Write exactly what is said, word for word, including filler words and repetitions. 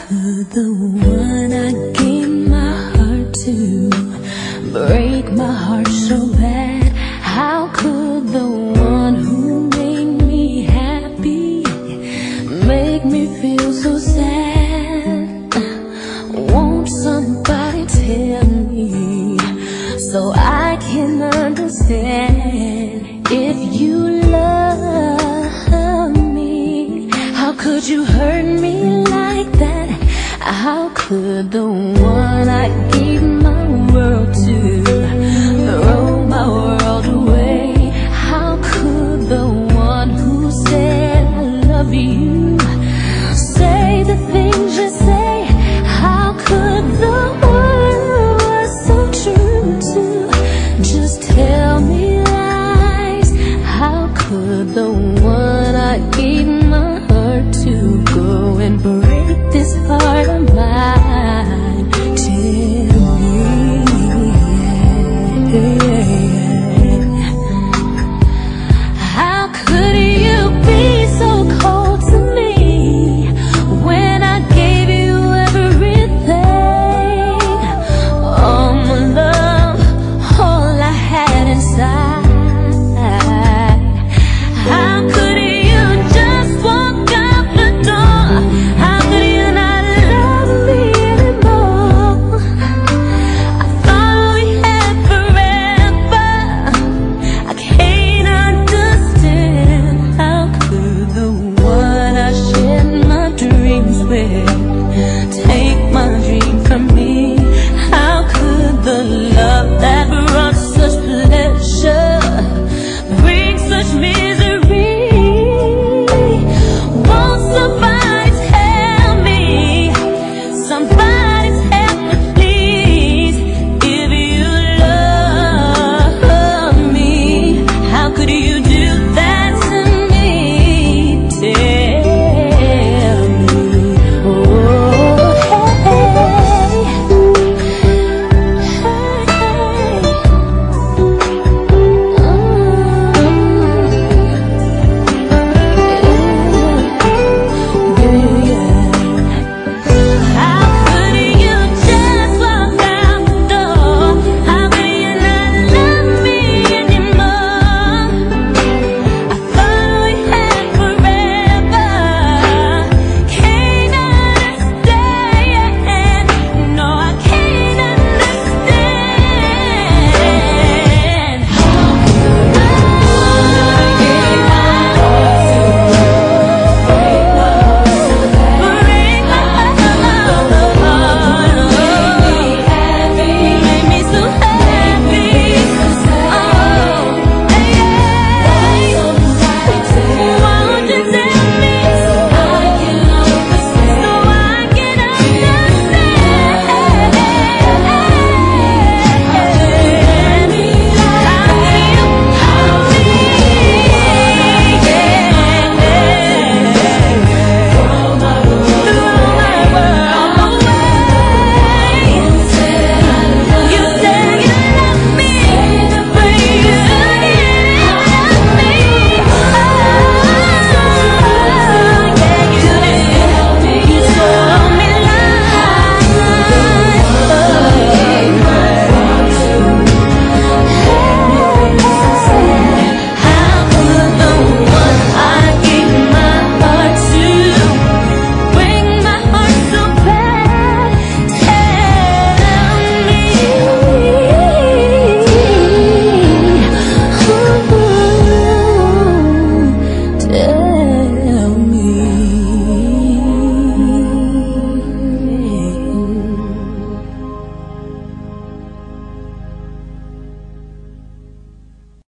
could the one I gave my heart to break my heart so bad? How could the one who made me happy make me feel so sad? Won't somebody tell me so I can understand? If you love me, how could you hurt me like that? How could the one I gave my world to throw my world away? How could the one who said I love you say the things you say? How could the one who was so true to just tell me lies? How could the one I gave my heart to go and break this heart of mine? Tell me, how could you be so cold to me when I gave you everything? All my love, all I had inside. How could you just walk out the door? How could you not love me anymore? I thought we had forever. I can't understand. How could the one I shared my dreams with